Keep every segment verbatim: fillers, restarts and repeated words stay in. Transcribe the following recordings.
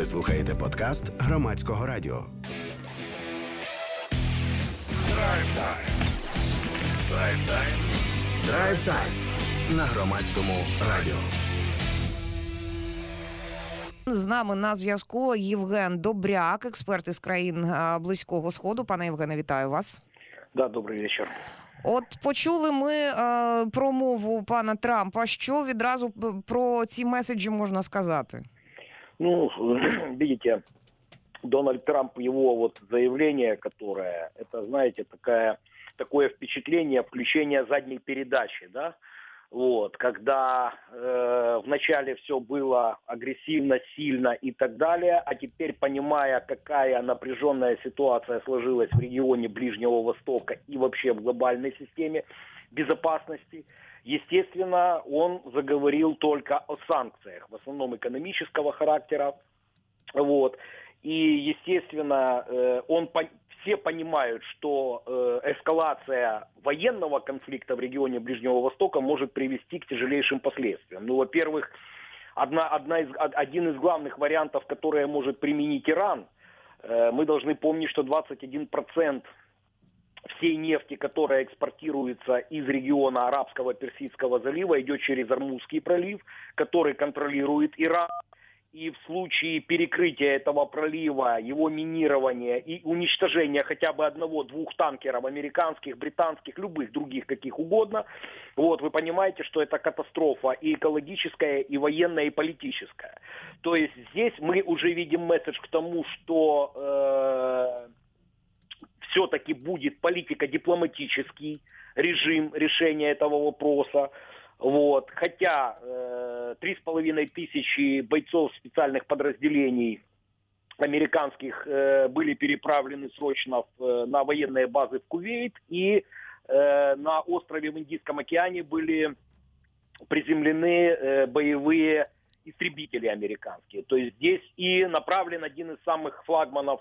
Ви слухаєте подкаст Громадського радіо. Драйв-тайм. Драйв-тайм. Драйв-тайм. На Громадському радіо. З нами на зв'язку Євген Добряк, експерт із країн Близького Сходу. Пане Євгене, вітаю вас. Да, добрий вечір. От почули ми е, промову пана Трампа. Що відразу про ці меседжі можна сказати? Ну, видите, Дональд Трамп, его вот заявление, которое, это, знаете, такая, такое впечатление включения задней передачи, да? Вот, когда э, вначале все было агрессивно, сильно и так далее, а теперь, понимая, какая напряженная ситуация сложилась в регионе Ближнего Востока и вообще в глобальной системе безопасности, естественно, он заговорил только о санкциях, в основном экономического характера. Вот. И, естественно, э, он по- все понимают, что э, эскалация военного конфликта в регионе Ближнего Востока может привести к тяжелейшим последствиям. Ну, во-первых, одна, одна из, один из главных вариантов, которые может применить Иран, э, мы должны помнить, что двадцать один процент всей нефти, которая экспортируется из региона Арабского Персидского залива, идет через Ормузский пролив, который контролирует Иран. И в случае перекрытия этого пролива, его минирования и уничтожения хотя бы одного-двух танкеров, американских, британских, любых других, каких угодно, вот, вы понимаете, что это катастрофа и экологическая, и военная, и политическая. То есть здесь мы уже видим месседж к тому, что э, все-таки будет политико-дипломатический режим решения этого вопроса. Вот. Хотя э, три с половиной тысячи бойцов специальных подразделений американских э, были переправлены срочно в, э, на военные базы в Кувейт, и э, на острове в Индийском океане были приземлены э, боевые истребители американские. То есть здесь и направлен один из самых флагманов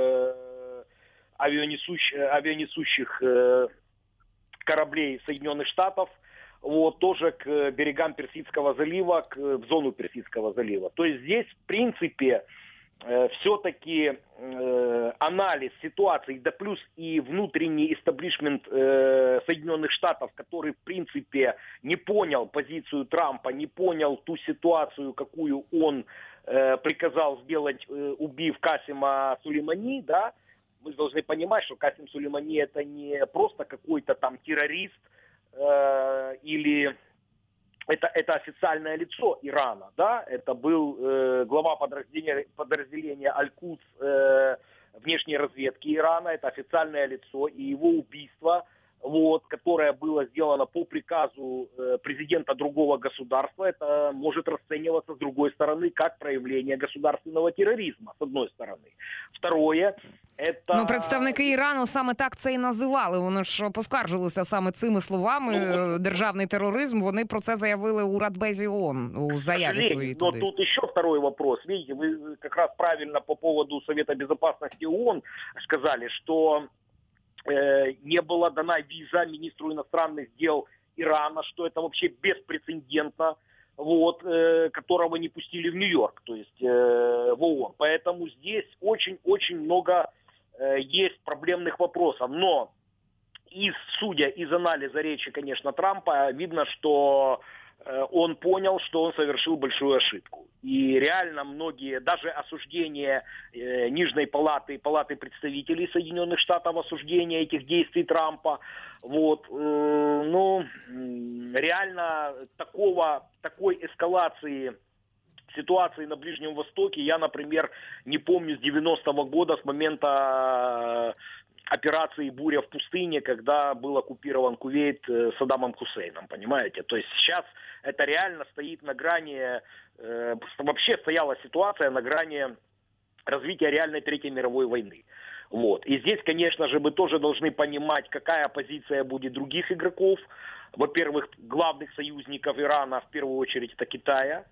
э, авианесущих, авианесущих э, кораблей Соединенных Штатов, вот, тоже к берегам Персидского залива, к, в зону Персидского залива. То есть здесь, в принципе, э, все-таки э, анализ ситуации, да плюс и внутренний истеблишмент э, Соединенных Штатов, который, в принципе, не понял позицию Трампа, не понял ту ситуацию, какую он э, приказал сделать, э, убив Касима Сулеймани, да, мы должны понимать, что Касим Сулеймани это не просто какой-то там террорист, или это, это официальное лицо Ирана, да, это был э, глава подразделения, подразделения Аль-Кудс э, внешней разведки Ирана, это официальное лицо, и его убийство, вот, которое было сделано по приказу э, президента другого государства, это может расцениваться с другой стороны как проявление государственного терроризма, с одной стороны. Второе, это... Ну, представники Ірану саме так це і називали. Вони ж поскаржилися саме цими словами. Ну, державний тероризм. Вони про це заявили у Радбезі ООН у заяві своїй туди. Но тут еще второй вопрос. Видите, вы как раз правильно по поводу Совета Безопасности ООН сказали, что э, не была дана виза министру иностранных дел Ирана, что это вообще беспрецедентно, вот, э, которого не пустили в Нью-Йорк, то есть э, в ООН. Поэтому здесь очень-очень много э, есть проблемных вопросов. Но из, судя из анализа речи, конечно, Трампа, видно, что э, он понял, что он совершил большую ошибку. И реально многие, даже осуждение э, Нижней палаты, палаты представителей Соединенных Штатов, осуждение этих действий Трампа, вот, э, ну, реально такого, такой эскалации ситуации на Ближнем Востоке я, например, не помню с девяностого года, с момента операции «Буря в пустыне», когда был оккупирован Кувейт Саддамом Хусейном, понимаете? То есть сейчас это реально стоит на грани, э, вообще стояла ситуация на грани развития реальной Третьей мировой войны. Вот. И здесь, конечно же, мы тоже должны понимать, какая позиция будет других игроков. Во-первых, главных союзников Ирана, в первую очередь, это Китая.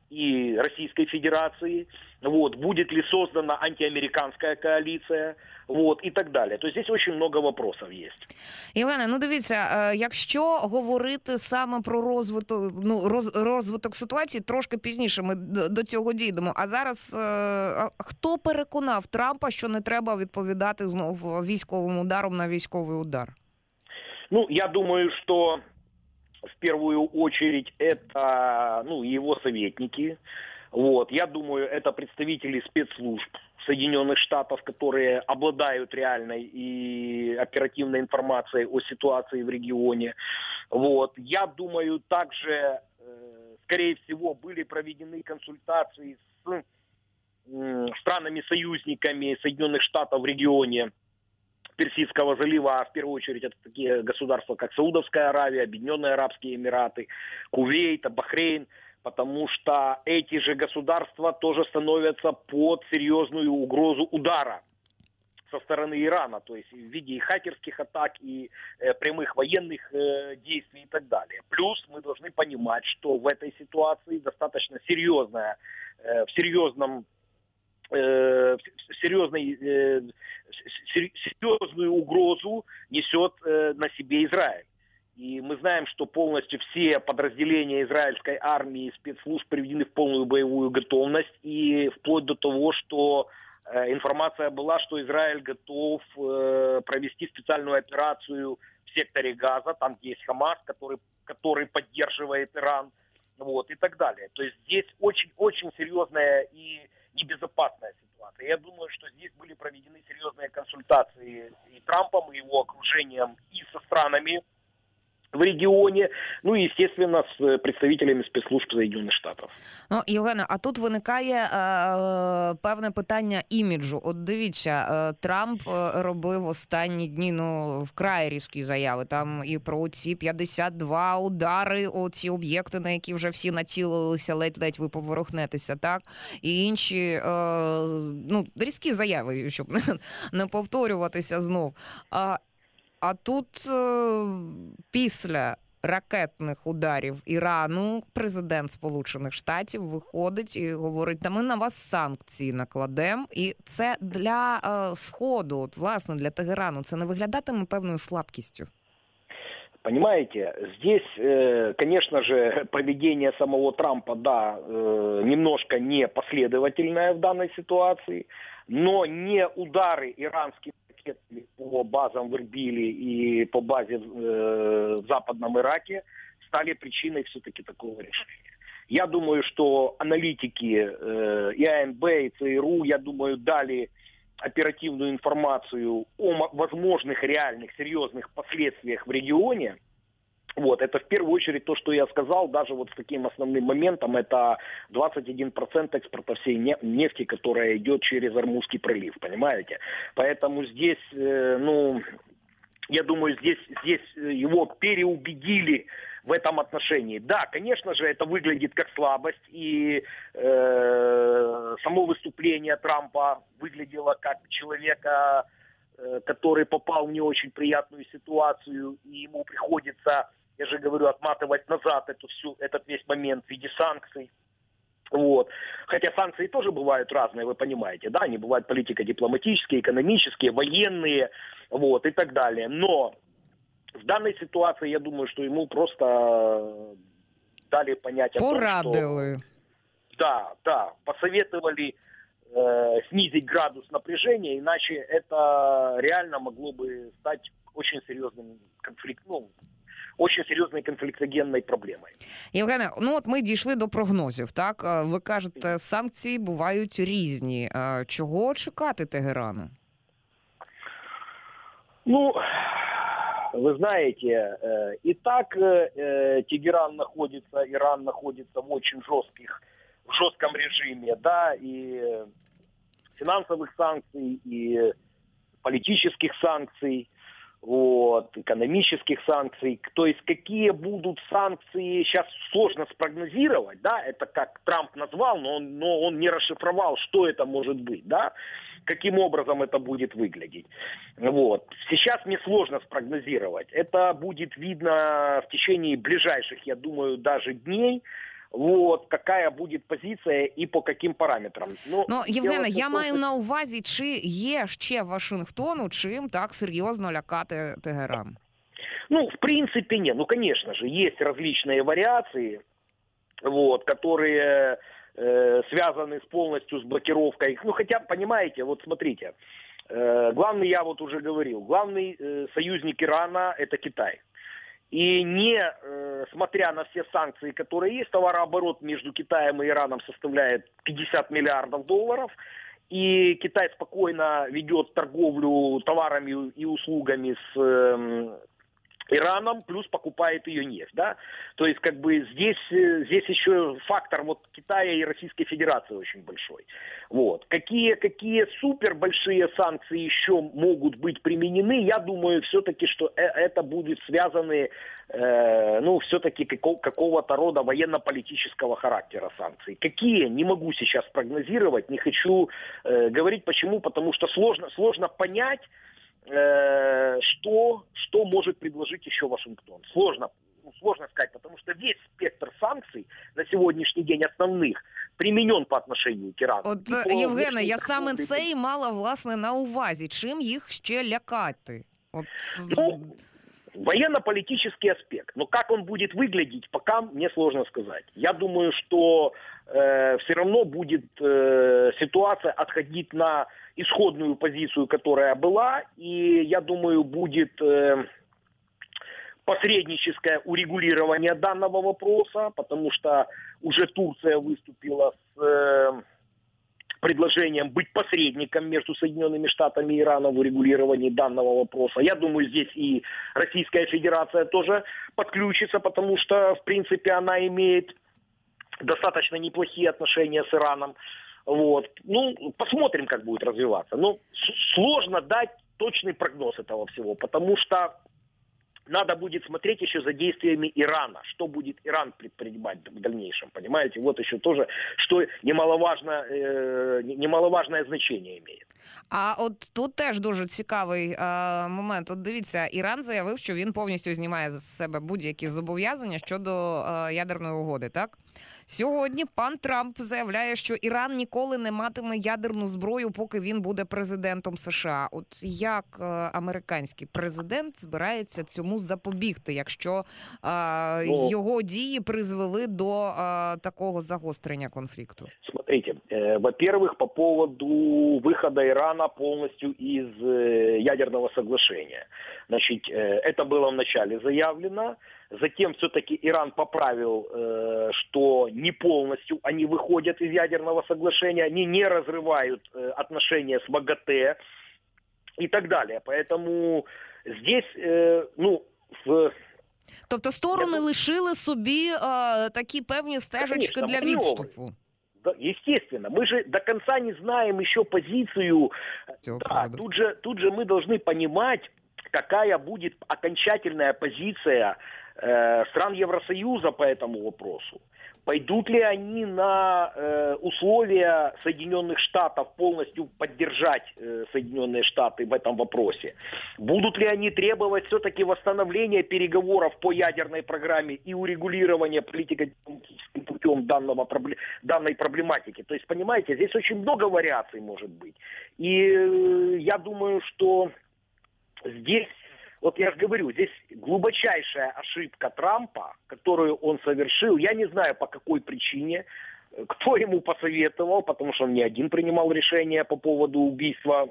и Российской Федерации, вот, будет ли создана антиамериканская коалиция, вот, и так далее. То есть здесь очень много вопросов есть. Євгене, ну дивіться, якщо говорити саме про розвиток, ну, роз, розвиток ситуації, трошки пізніше ми до цього дійдемо. А зараз е, хто переконав Трампа, що не треба відповідати знову військовим ударом на військовий удар? Ну, я думаю, что в первую очередь это, ну, его советники. Вот. Я думаю, это представители спецслужб Соединенных Штатов, которые обладают реальной и оперативной информацией о ситуации в регионе. Вот. Я думаю, также, скорее всего, были проведены консультации с странами-союзниками Соединенных Штатов в регионе Персидского залива, а в первую очередь это такие государства, как Саудовская Аравия, Объединенные Арабские Эмираты, Кувейт, Бахрейн, потому что эти же государства тоже становятся под серьезную угрозу удара со стороны Ирана, то есть в виде и хакерских атак, и э, прямых военных э, действий и так далее. Плюс мы должны понимать, что в этой ситуации достаточно серьезная, э, в серьезном э, в серьезной, э, серьезную угрозу несет э, на себе Израиль. И мы знаем, что полностью все подразделения израильской армии и спецслужб приведены в полную боевую готовность, и вплоть до того, что э, информация была, что Израиль готов э, провести специальную операцию в секторе Газа, там где есть Хамас, который, который поддерживает Иран, вот, и так далее. То есть здесь очень-очень серьезная и небезопасная ситуация. Я думаю, что здесь были проведены серьезные консультации и Трампом, и его окружением, и со странами в регіоні, ну і, естественно, з представителями спецслужб Соединенных Штатів. Ну, Євгене, а тут виникає е, певне питання іміджу. От дивіться, е, Трамп робив останні дні, ну, вкрай різкі заяви. Там і про ці п'ятдесят два удари, оці об'єкти, на які вже всі націлилися, ледь-ледь ви поворухнетеся, так? І інші, е, ну, різкі заяви, щоб не, не повторюватися знов. А А тут після ракетних ударів Ірану президент Сполучених Штатів виходить і говорить, та ми на вас санкції накладемо. І це для е, Сходу, от, власне, для Тегерану, це не виглядатиме певною слабкістю? Понимаете, здесь, конечно же, поведение самого Трампа, да, немножко непоследовательное в данной ситуации, но не удары иранских по базам в Эрбиле и по базе э, в Западном Ираке стали причиной все-таки такого решения. Я думаю, что аналитики э, и АНБ, и ЦРУ, я думаю, дали оперативную информацию о возможных реальных серьезных последствиях в регионе. Вот, это в первую очередь то, что я сказал, даже вот с таким основным моментом, это двадцать один процент экспорта всей нефти, которая идет через Ормузский пролив, понимаете? Поэтому здесь, э, ну, я думаю, здесь, здесь его переубедили в этом отношении. Да, конечно же, это выглядит как слабость, и э, само выступление Трампа выглядело как человека, э, который попал в не очень приятную ситуацию, и ему приходится, я же говорю, отматывать назад эту всю, этот весь момент в виде санкций. Вот. Хотя санкции тоже бывают разные, вы понимаете, да, они бывают политико-дипломатические, экономические, военные, вот, и так далее. Но в данной ситуации, я думаю, что ему просто дали понять о Порадили. том, что... Да, да, посоветовали э, снизить градус напряжения, иначе это реально могло бы стать очень серьезным конфликтом, ну, очень серйозною конфліктогенною проблемою. Євгене, ну от ми дійшли до прогнозів, так? Ви кажете, санкції бувають різні. Чого чекати Тегерану? Ну, вы знаете, и так Тегеран находится, Иран находится в очень жестких, в жестком режиме, да, и финансовых санкций, и политических санкций, вот, экономических санкций. То есть какие будут санкции, сейчас сложно спрогнозировать, да, это как Трамп назвал, но он, но он не расшифровал, что это может быть, да, каким образом это будет выглядеть. Вот. Сейчас мне сложно спрогнозировать. Это будет видно в течение ближайших, я думаю, даже дней. вот, какая будет позиція і по яким параметрам. Ну, ну Євгене, я маю на увазі, чи є ще Вашингтону чим так серйозно лякати Тегеран? Ну, в принципе, нет. Ну, конечно же, есть различные вариации, вот, которые э, связаны с полностью с блокировкой. Ну, хотя, понимаете, вот смотрите, э, главный, я вот уже говорил, главный э, союзник Ирана – это Китай. И не, э, смотря на все санкции, которые есть, товарооборот между Китаем и Ираном составляет пятьдесят миллиардов долларов, и Китай спокойно ведет торговлю товарами и услугами с э, Ираном, плюс покупает ее нефть, да, то есть как бы здесь, здесь еще фактор вот Китая и Российской Федерации очень большой, вот. Какие, какие супер большие санкции еще могут быть применены, я думаю все-таки, что это будет связаны, э, ну, все-таки какого- какого-то рода военно-политического характера санкций. Какие, не могу сейчас прогнозировать, не хочу э, говорить, почему, потому что сложно, сложно понять, Что, что может предложить еще Вашингтон. Сложно, сложно сказать, потому что весь спектр санкций на сегодняшний день основных применен по отношению к Ирану. От, Євгене, я саме це і мала, власне, на увазі. Чим їх ще лякати? От... Ну, военно-политический аспект. Но как он будет выглядеть, пока мне сложно сказать. Я думаю, что э, все равно будет э, ситуация отходить на исходную позицию, которая была, и я думаю, будет э, посредническое урегулирование данного вопроса, потому что уже Турция выступила с э, предложением быть посредником между Соединенными Штатами и Ираном в урегулировании данного вопроса. Я думаю, здесь и Российская Федерация тоже подключится, потому что, в принципе, она имеет достаточно неплохие отношения с Ираном. Вот. Ну, посмотрим, как будет развиваться. Но сложно дать точный прогноз этого всего, потому что надо будет смотреть еще за действиями Ирана, что будет Иран предпринимать в дальнейшем, понимаете? Вот еще тоже, что немаловажно, э, немаловажное значение имеет. А от тут теж дуже цікавий е, момент. От дивіться, Іран заявив, що він повністю знімає з себе будь-які зобов'язання щодо е, ядерної угоди, так? Сьогодні пан Трамп заявляє, що Іран ніколи не матиме ядерну зброю, поки він буде президентом США. От як е, американський президент збирається цьому запобігти, якщо е, Ну, його дії призвели до е, такого загострення конфлікту? Смотрите, э, во-первых, по поводу выхода Ирана полностью из э, ядерного соглашения. Значит, э, это было вначале заявлено, затем все-таки Иран поправил, э, что не полностью они выходят из ядерного соглашения, они не разрывают э, отношения с МАГАТЭ и так далее. Поэтому здесь, э, ну, в... Тобто сторони Я... лишили собі е, такі певні стежечки Конечно, для маневры. відступу. Да, естественно, мы же до конца не знаем еще позицию. Цього Да, приводу. тут же, тут же мы должны понимать, какая будет окончательная позиция э, стран Евросоюза по этому вопросу. Пойдут ли они на э, условия Соединенных Штатов полностью поддержать э, Соединенные Штаты в этом вопросе? Будут ли они требовать все-таки восстановления переговоров по ядерной программе и урегулирования политико-дипломатическим путем данного, данной проблематики? То есть, понимаете, здесь очень много вариаций может быть. И э, я думаю, что здесь... Вот я же говорю, здесь глубочайшая ошибка Трампа, которую он совершил. Я не знаю, по какой причине, кто ему посоветовал, потому что он не один принимал решение по поводу убийства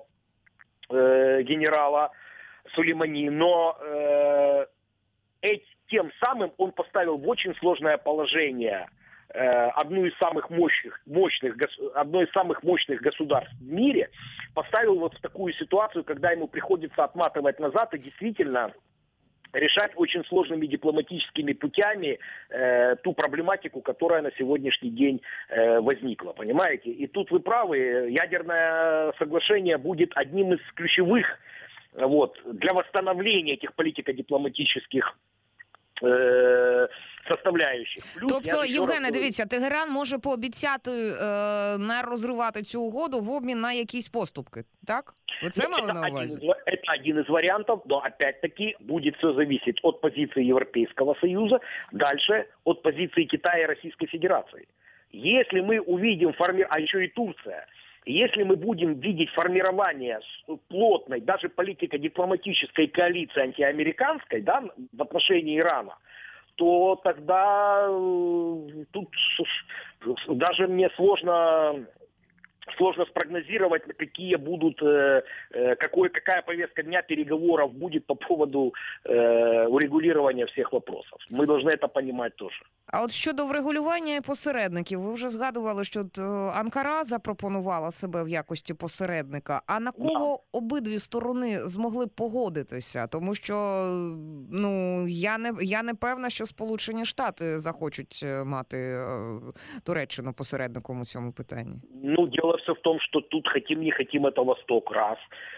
э, генерала Сулеймани. Но э, этим, тем самым он поставил в очень сложное положение э, одну из самых мощных, мощных, одно из самых мощных государств в мире, поставил вот в такую ситуацию, когда ему приходится отматывать назад и действительно решать очень сложными дипломатическими путями э, ту проблематику, которая на сегодняшний день э, возникла, понимаете? И тут вы правы, ядерное соглашение будет одним из ключевых вот, для восстановления этих политико-дипломатических э, составляющих. Плюс, тобто, Євгене, раз... дивіться, Тегеран може пообіцяти е, не розривати цю угоду в обмін на якісь поступки, так? Ви це ну, мали на увазі? Один, это один из вариантов, но опять-таки будет все зависеть от позиции Европейского Союза, дальше от позиции Китая и Российской Федерации. Если мы увидим, форми... а еще и Турция, если мы будем видеть формирование плотной, даже политико-дипломатической коалиции антиамериканской, да, в отношении Ирана, то тогда тут даже мне сложно, сложно спрогнозировать, какие будут, какой, какая повестка дня переговоров будет по поводу э, урегулирования всех вопросов. Мы должны это понимать тоже. А от щодо врегулювання посередників, ви вже згадували, що от Анкара запропонувала себе в якості посередника. А на кого да. обидві сторони змогли погодитися? Тому що, ну, я не, я не певна, що Сполучені Штати захочуть мати Туреччину посередником у цьому питанні. Ну, дело все в том, что тут хотим не хотим, это Восток раз,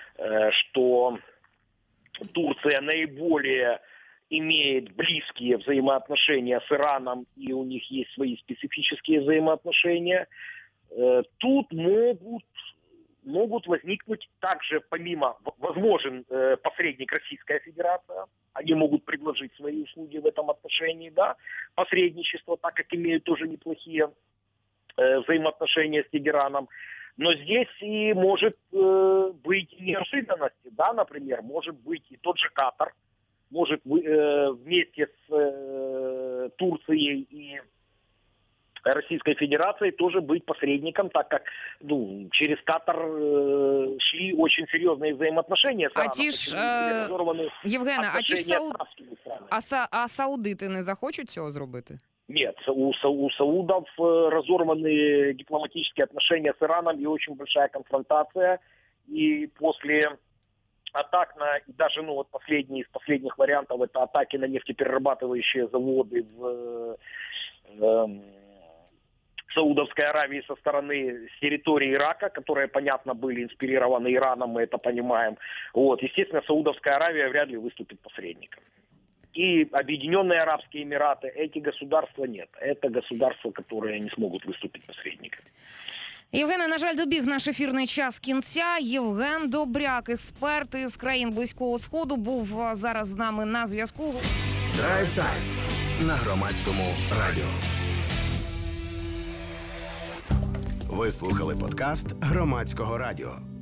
что Турция наиболее имеет близкие взаимоотношения с Ираном, и у них есть свои специфические взаимоотношения. Тут могут, могут возникнуть также, помимо, возможен посредник Российская Федерация, они могут предложить свои услуги в этом отношении, да, посредничество, так как имеют тоже неплохие взаимоотношения с Тегераном. Но здесь и может э, быть неожиданности, да, например, может быть и тот же Катар, может э, вместе с э, Турцией и Российской Федерацией тоже быть посредником, так как ну, через Катар э, шли очень серьезные взаимоотношения. А ті ж, е... Євгена, а ті ж Сауд... а, са... а саудити не захочуть цього зробити? Нет, у, у саудов разорваны дипломатические отношения с Ираном и очень большая конфронтация. И после атак на, даже ну, вот последний из последних вариантов, это атаки на нефтеперерабатывающие заводы в э, Саудовской Аравии со стороны с территории Ирака, которые, понятно, были инспирированы Ираном, мы это понимаем. Вот, естественно, Саудовская Аравия вряд ли выступит посредником. И Объединенные Арабские Эмираты, эти государства нет. Это государства, которые не смогут выступить посредниками. Євгене, на жаль, добіг наш ефірний час кінця. Євген Добряк, експерт із країн Близького Сходу, був зараз з нами на зв'язку. Драйв Тайм на Громадському радіо. Ви слухали подкаст Громадського радіо.